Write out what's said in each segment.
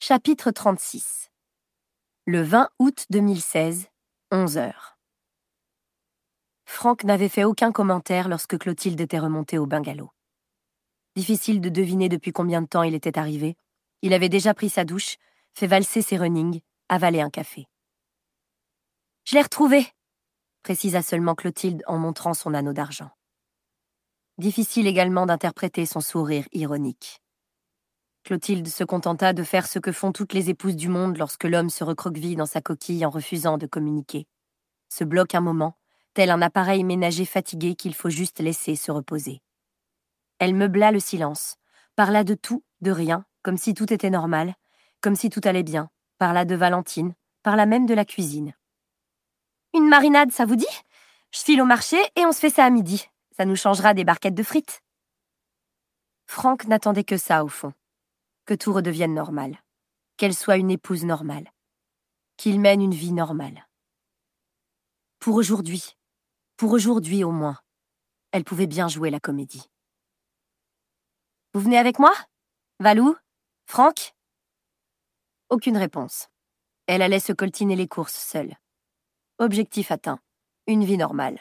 Chapitre 36. Le 20 août 2016, 11h. Franck n'avait fait aucun commentaire lorsque Clotilde était remontée au bungalow. Difficile de deviner depuis combien de temps il était arrivé. Il avait déjà pris sa douche, fait valser ses runnings, avalé un café. « Je l'ai retrouvé !» précisa seulement Clotilde en montrant son anneau d'argent. Difficile également d'interpréter son sourire ironique. Clotilde se contenta de faire ce que font toutes les épouses du monde lorsque l'homme se recroqueville dans sa coquille en refusant de communiquer. Se bloque un moment, tel un appareil ménager fatigué qu'il faut juste laisser se reposer. Elle meubla le silence, parla de tout, de rien, comme si tout était normal, comme si tout allait bien, parla de Valentine, parla même de la cuisine. « Une marinade, ça vous dit ? Je file au marché et on se fait ça à midi. Ça nous changera des barquettes de frites. » Franck n'attendait que ça au fond. Que tout redevienne normal. Qu'elle soit une épouse normale. Qu'il mène une vie normale. Pour aujourd'hui au moins, elle pouvait bien jouer la comédie. « Vous venez avec moi ? Valou ? Franck ?» Aucune réponse. Elle allait se coltiner les courses seule. Objectif atteint. Une vie normale.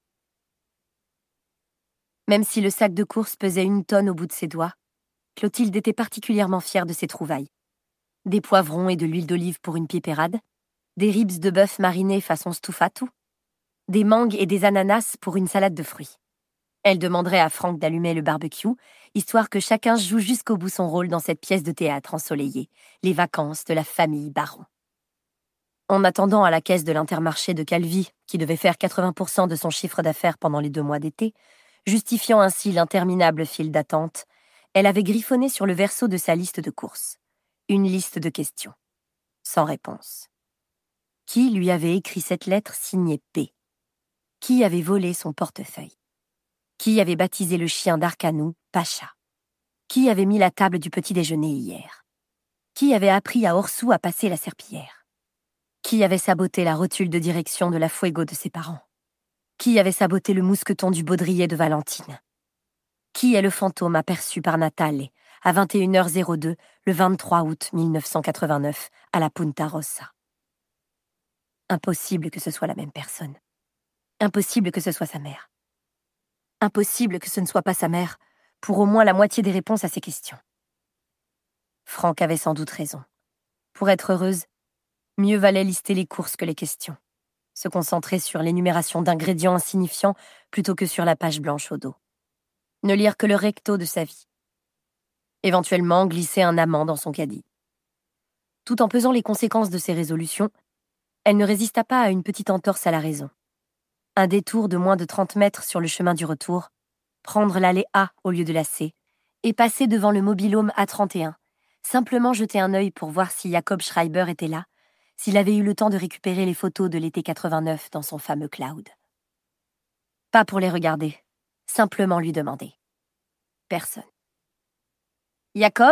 Même si le sac de courses pesait 1 tonne au bout de ses doigts, Clotilde était particulièrement fière de ses trouvailles. Des poivrons et de l'huile d'olive pour une pipérade, des ribs de bœuf marinés façon stuffatu, des mangues et des ananas pour une salade de fruits. Elle demanderait à Franck d'allumer le barbecue, histoire que chacun joue jusqu'au bout son rôle dans cette pièce de théâtre ensoleillée, les vacances de la famille Baron. En attendant à la caisse de l'Intermarché de Calvi, qui devait faire 80% de son chiffre d'affaires pendant les 2 mois d'été, justifiant ainsi l'interminable file d'attente, elle avait griffonné sur le verso de sa liste de courses. Une liste de questions. Sans réponse. Qui lui avait écrit cette lettre signée P ? Qui avait volé son portefeuille ? Qui avait baptisé le chien d'Arcanou Pacha ? Qui avait mis la table du petit déjeuner hier ? Qui avait appris à Orsou à passer la serpillière ? Qui avait saboté la rotule de direction de la Fuego de ses parents ? Qui avait saboté le mousqueton du baudrier de Valentine ? Qui est le fantôme aperçu par Natale à 21h02 le 23 août 1989 à la Punta Rossa ? Impossible que ce soit la même personne. Impossible que ce soit sa mère. Impossible que ce ne soit pas sa mère, pour au moins la moitié des réponses à ces questions. Franck avait sans doute raison. Pour être heureuse, mieux valait lister les courses que les questions. Se concentrer sur l'énumération d'ingrédients insignifiants plutôt que sur la page blanche au dos. Ne lire que le recto de sa vie. Éventuellement glisser un amant dans son caddie. Tout en pesant les conséquences de ses résolutions, elle ne résista pas à une petite entorse à la raison. Un détour de moins de 30 mètres sur le chemin du retour, prendre l'allée A au lieu de la C, et passer devant le mobil-home A31, simplement jeter un œil pour voir si Jacob Schreiber était là, s'il avait eu le temps de récupérer les photos de l'été 89 dans son fameux cloud. Pas pour les regarder, simplement lui demander. Personne. Jacob ?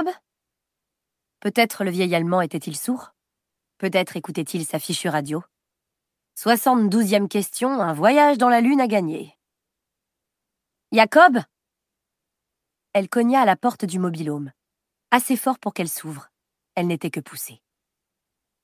Peut-être le vieil Allemand était-il sourd ? Peut-être écoutait-il sa fichue radio ? 72e question, un voyage dans la lune à gagner. Jacob ? Elle cogna à la porte du mobil-home, assez fort pour qu'elle s'ouvre. Elle n'était que poussée. Jacob ?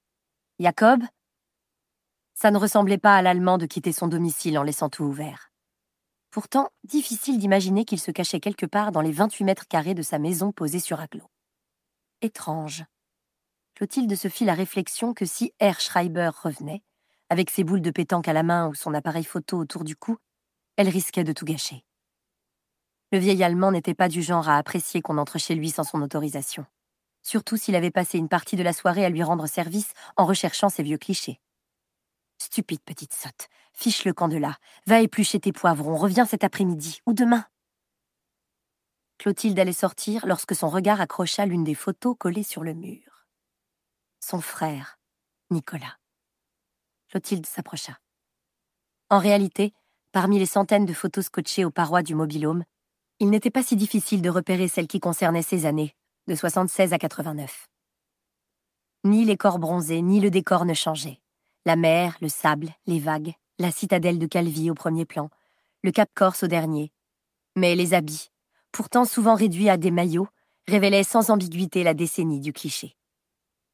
Ça ne ressemblait pas à l'Allemand de quitter son domicile en laissant tout ouvert. Pourtant, difficile d'imaginer qu'il se cachait quelque part dans les 28 mètres carrés de sa maison posée sur Aglo. Étrange. Clotilde se fit la réflexion que si Herr Schreiber revenait, avec ses boules de pétanque à la main ou son appareil photo autour du cou, elle risquait de tout gâcher. Le vieil Allemand n'était pas du genre à apprécier qu'on entre chez lui sans son autorisation. Surtout s'il avait passé une partie de la soirée à lui rendre service en recherchant ses vieux clichés. Stupide petite sotte, fiche le camp de là, va éplucher tes poivrons, reviens cet après-midi ou demain. Clotilde allait sortir lorsque son regard accrocha l'une des photos collées sur le mur. Son frère, Nicolas. Clotilde s'approcha. En réalité, parmi les centaines de photos scotchées aux parois du mobil-home, il n'était pas si difficile de repérer celle qui concernait ces années, de 76 à 89. Ni les corps bronzés, ni le décor ne changeaient. La mer, le sable, les vagues, la citadelle de Calvi au premier plan, le Cap Corse au dernier. Mais les habits, pourtant souvent réduits à des maillots, révélaient sans ambiguïté la décennie du cliché.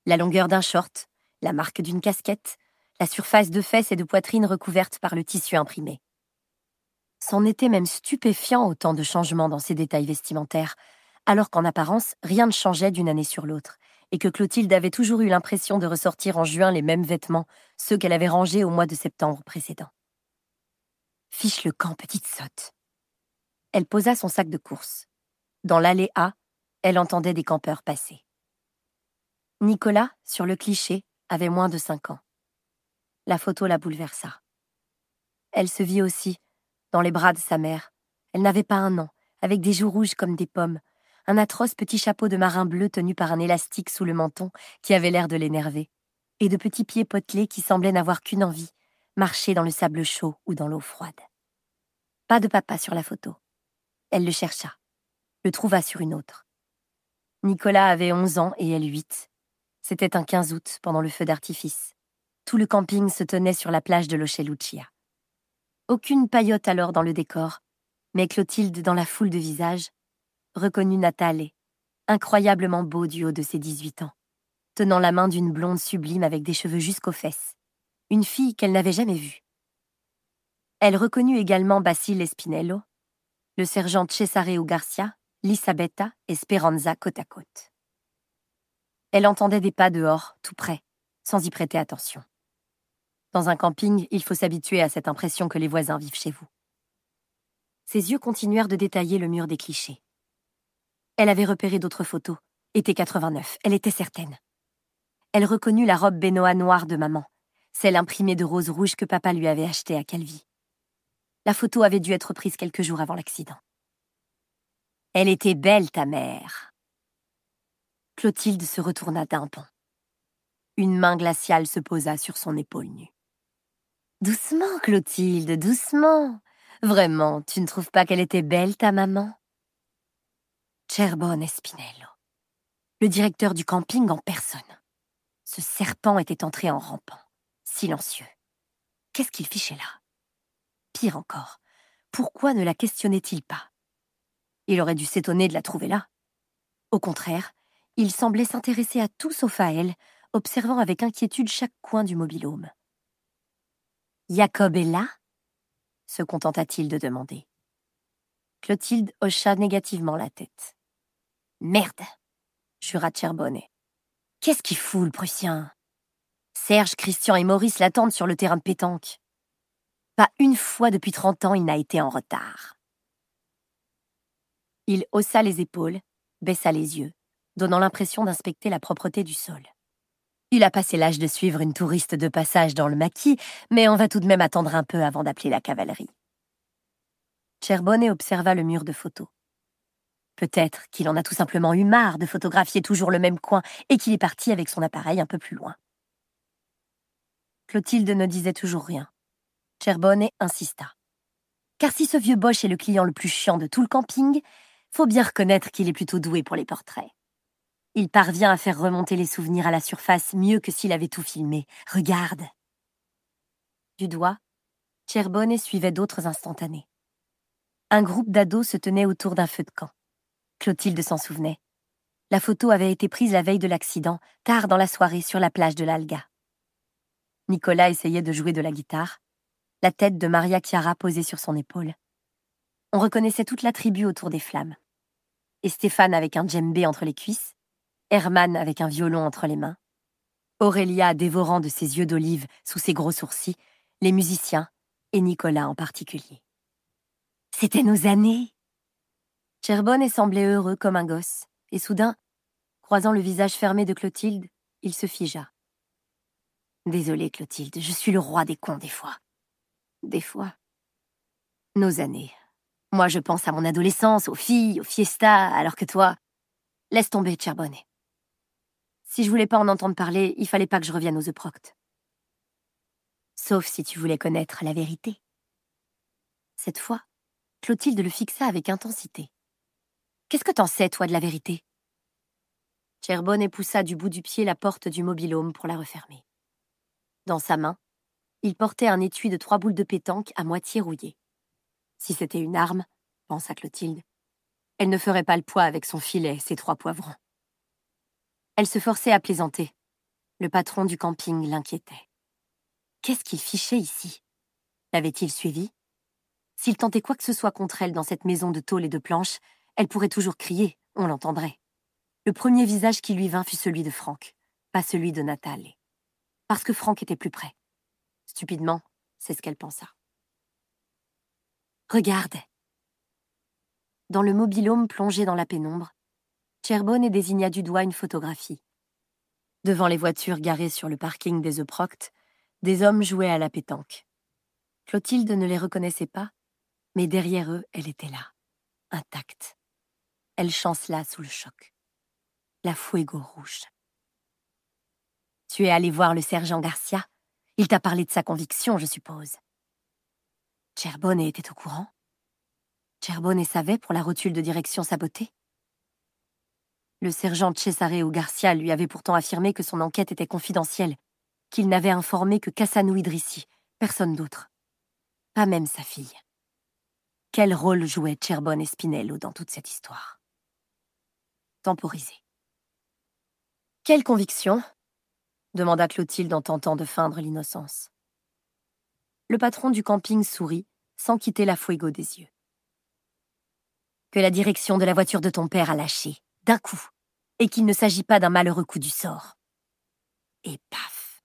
La longueur d'un short, la marque d'une casquette, la surface de fesses et de poitrine recouverte par le tissu imprimé. C'en était même stupéfiant autant de changements dans ces détails vestimentaires, alors qu'en apparence, rien ne changeait d'une année sur l'autre, et que Clotilde avait toujours eu l'impression de ressortir en juin les mêmes vêtements, ceux qu'elle avait rangés au mois de septembre précédent. Fiche le camp, petite sotte. Elle posa son sac de course. Dans l'allée A, elle entendait des campeurs passer. Nicolas, sur le cliché, avait moins de 5 ans. La photo la bouleversa. Elle se vit aussi, dans les bras de sa mère. Elle n'avait pas 1 an, avec des joues rouges comme des pommes, un atroce petit chapeau de marin bleu tenu par un élastique sous le menton qui avait l'air de l'énerver, et de petits pieds potelés qui semblaient n'avoir qu'une envie, marcher dans le sable chaud ou dans l'eau froide. Pas de papa sur la photo. Elle le chercha, le trouva sur une autre. Nicolas avait 11 ans et elle 8. C'était un 15 août, pendant le feu d'artifice. Tout le camping se tenait sur la plage de l'Ochelucia. Aucune paillote alors dans le décor, mais Clotilde, dans la foule de visages, reconnut Natale, incroyablement beau du haut de ses 18 ans, tenant la main d'une blonde sublime avec des cheveux jusqu'aux fesses, une fille qu'elle n'avait jamais vue. Elle reconnut également Basile Espinello, le sergent Cesareo Garcia, Lisabetta et Speranza côte à côte. Elle entendait des pas dehors, tout près, sans y prêter attention. Dans un camping, il faut s'habituer à cette impression que les voisins vivent chez vous. Ses yeux continuèrent de détailler le mur des clichés. Elle avait repéré d'autres photos. Été 89, elle était certaine. Elle reconnut la robe Benoît noire de maman, celle imprimée de rose rouge que papa lui avait achetée à Calvi. La photo avait dû être prise quelques jours avant l'accident. Elle était belle, ta mère. Clotilde se retourna d'un bond. Une main glaciale se posa sur son épaule nue. Doucement, Clotilde, doucement. Vraiment, tu ne trouves pas qu'elle était belle, ta maman? Cerbone Spinello, le directeur du camping en personne. Ce serpent était entré en rampant, silencieux. Qu'est-ce qu'il fichait là? Pire encore, pourquoi ne la questionnait-il pas? Il aurait dû s'étonner de la trouver là. Au contraire, il semblait s'intéresser à tout sauf à elle, observant avec inquiétude chaque coin du mobil-home. « Jacob est là ?» se contenta-t-il de demander. Clotilde hocha négativement la tête. « Merde !» jura Cerbone. « Qu'est-ce qu'il fout, le Prussien ? Serge, Christian et Maurice l'attendent sur le terrain de pétanque. Pas une fois depuis 30 ans il n'a été en retard. » Il haussa les épaules, baissa les yeux, donnant l'impression d'inspecter la propreté du sol. Il a passé l'âge de suivre une touriste de passage dans le maquis, mais on va tout de même attendre un peu avant d'appeler la cavalerie. Cerbone observa le mur de photos. Peut-être qu'il en a tout simplement eu marre de photographier toujours le même coin et qu'il est parti avec son appareil un peu plus loin. Clotilde ne disait toujours rien. Cerbone insista. Car si ce vieux Bosch est le client le plus chiant de tout le camping, faut bien reconnaître qu'il est plutôt doué pour les portraits. Il parvient à faire remonter les souvenirs à la surface mieux que s'il avait tout filmé. Regarde. Du doigt, Cerbone suivait d'autres instantanés. Un groupe d'ados se tenait autour d'un feu de camp. Clotilde s'en souvenait. La photo avait été prise la veille de l'accident, tard dans la soirée sur la plage de l'Alga. Nicolas essayait de jouer de la guitare, la tête de Maria Chiara posée sur son épaule. On reconnaissait toute la tribu autour des flammes. Et Stéphane avec un djembé entre les cuisses, Herman avec un violon entre les mains, Aurélia dévorant de ses yeux d'olive sous ses gros sourcils, les musiciens, et Nicolas en particulier. C'était nos années. Cerbone semblait heureux comme un gosse, et soudain, croisant le visage fermé de Clotilde, il se figea. Désolé, Clotilde, je suis le roi des cons des fois. Des fois. Nos années. Moi, je pense à mon adolescence, aux filles, aux fiestas, alors que toi... Laisse tomber, Cerbone. Si je voulais pas en entendre parler, il fallait pas que je revienne aux Euproctes. Sauf si tu voulais connaître la vérité. Cette fois, Clotilde le fixa avec intensité. Qu'est-ce que t'en sais, toi, de la vérité? Cerbone poussa du bout du pied la porte du mobil-home pour la refermer. Dans sa main, il portait un étui de 3 boules de pétanque à moitié rouillé. Si c'était une arme, pensa Clotilde, elle ne ferait pas le poids avec son filet et ses 3 poivrons. Elle se forçait à plaisanter, Le patron du camping l'inquiétait. Qu'est-ce qu'il fichait ici? L'avait-il suivi? S'il tentait quoi que ce soit contre elle dans cette maison de tôle et de planches, elle pourrait toujours crier, on l'entendrait. Le premier visage qui lui vint fut celui de Frank, pas celui de Nathalie. Parce que Frank était plus près. Stupidement, c'est ce qu'elle pensa. « Regarde !» Dans le mobil-home plongé dans la pénombre, Cherbonne désigna du doigt une photographie. Devant les voitures garées sur le parking des Euproct, des hommes jouaient à la pétanque. Clotilde ne les reconnaissait pas, mais derrière eux, elle était là, intacte. Elle chancela sous le choc. La Fuego rouge. « Tu es allé voir le sergent Garcia? Il t'a parlé de sa conviction, je suppose. » Cherbonne était au courant. Cherbonne savait pour la rotule de direction sabotée. Le sergent Cesareo Garcia lui avait pourtant affirmé que son enquête était confidentielle, qu'il n'avait informé que Kassanou Idrissi, personne d'autre. Pas même sa fille. Quel rôle jouaient Cherbonne et Spinello dans toute cette histoire? Temporisé. « Quelle conviction ?» demanda Clotilde en tentant de feindre l'innocence. Le patron du camping sourit, sans quitter la Fuego des yeux. « Que la direction de la voiture de ton père a lâché, d'un coup, et qu'il ne s'agit pas d'un malheureux coup du sort. » Et paf.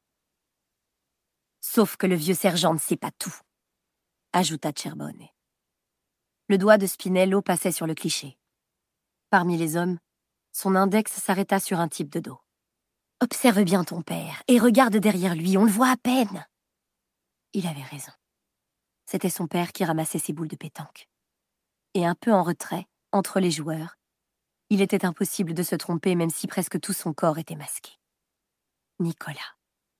« Sauf que le vieux sergent ne sait pas tout, » ajouta Cherbonne. Le doigt de Spinello passait sur le cliché. Parmi les hommes, son index s'arrêta sur un type de dos. « Observe bien ton père, et regarde derrière lui, on le voit à peine. » Il avait raison. C'était son père qui ramassait ses boules de pétanque. Et un peu en retrait, entre les joueurs, il était impossible de se tromper même si presque tout son corps était masqué. Nicolas.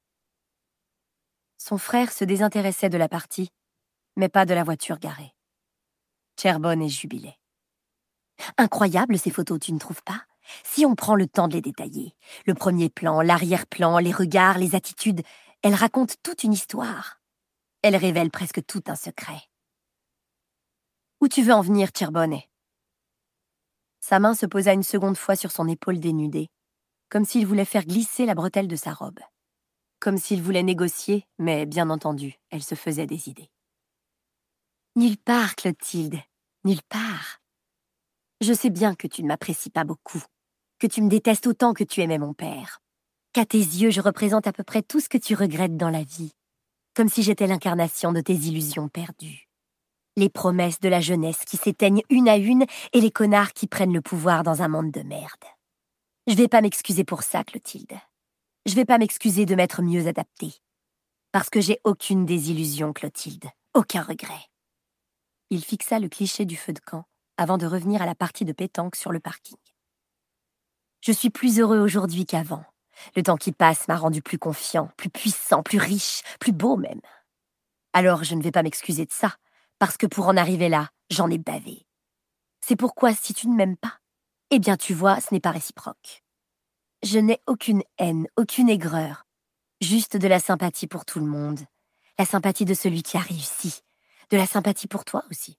Son frère se désintéressait de la partie, mais pas de la voiture garée. Cherbonne jubilait. Incroyable ces photos, tu ne trouves pas? Si on prend le temps de les détailler, le premier plan, l'arrière-plan, les regards, les attitudes, elles racontent toute une histoire. Elles révèlent presque tout un secret. Où tu veux en venir, Cherbonne? Sa main se posa une seconde fois sur son épaule dénudée, comme s'il voulait faire glisser la bretelle de sa robe. Comme s'il voulait négocier, mais bien entendu, elle se faisait des idées. Nulle part, Clotilde, nulle part. Je sais bien que tu ne m'apprécies pas beaucoup, que tu me détestes autant que tu aimais mon père, qu'à tes yeux je représente à peu près tout ce que tu regrettes dans la vie, comme si j'étais l'incarnation de tes illusions perdues. Les promesses de la jeunesse qui s'éteignent une à une et les connards qui prennent le pouvoir dans un monde de merde. Je vais pas m'excuser pour ça, Clotilde. Je vais pas m'excuser de m'être mieux adaptée. Parce que j'ai aucune désillusion, Clotilde. Aucun regret. Il fixa le cliché du feu de camp avant de revenir à la partie de pétanque sur le parking. Je suis plus heureux aujourd'hui qu'avant. Le temps qui passe m'a rendu plus confiant, plus puissant, plus riche, plus beau même. Alors je ne vais pas m'excuser de ça, parce que pour en arriver là, j'en ai bavé. C'est pourquoi si tu ne m'aimes pas, eh bien tu vois, ce n'est pas réciproque. Je n'ai aucune haine, aucune aigreur, juste de la sympathie pour tout le monde, la sympathie de celui qui a réussi, de la sympathie pour toi aussi.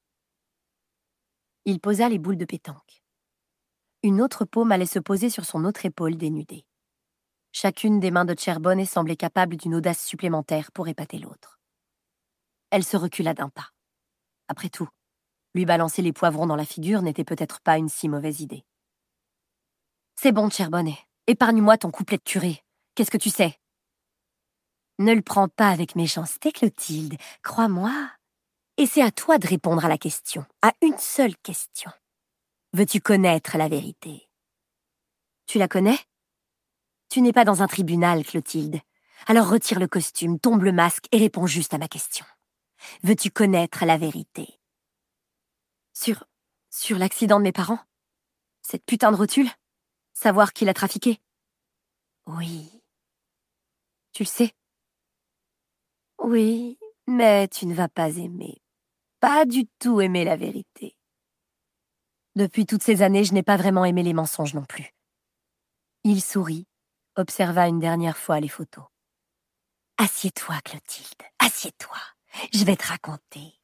Il posa les boules de pétanque. Une autre paume allait se poser sur son autre épaule dénudée. Chacune des mains de Cherbonne semblait capable d'une audace supplémentaire pour épater l'autre. Elle se recula d'un pas. Après tout, lui balancer les poivrons dans la figure n'était peut-être pas une si mauvaise idée. « C'est bon, Cherbonne, épargne-moi ton couplet de curé. Qu'est-ce que tu sais ?»« Ne le prends pas avec méchanceté, Clotilde, crois-moi. Et c'est à toi de répondre à la question, à une seule question. Veux-tu connaître la vérité? Tu la connais? Tu n'es pas dans un tribunal, Clotilde. Alors retire le costume, tombe le masque et réponds juste à ma question. Veux-tu connaître la vérité? Sur l'accident de mes parents? Cette putain de rotule? Savoir qui l'a trafiqué? Oui. Tu le sais? Oui, mais tu ne vas pas aimer. Pas du tout aimer la vérité. Depuis toutes ces années, je n'ai pas vraiment aimé les mensonges non plus. Il sourit, observa une dernière fois les photos. Assieds-toi, Clotilde, assieds-toi. Je vais te raconter.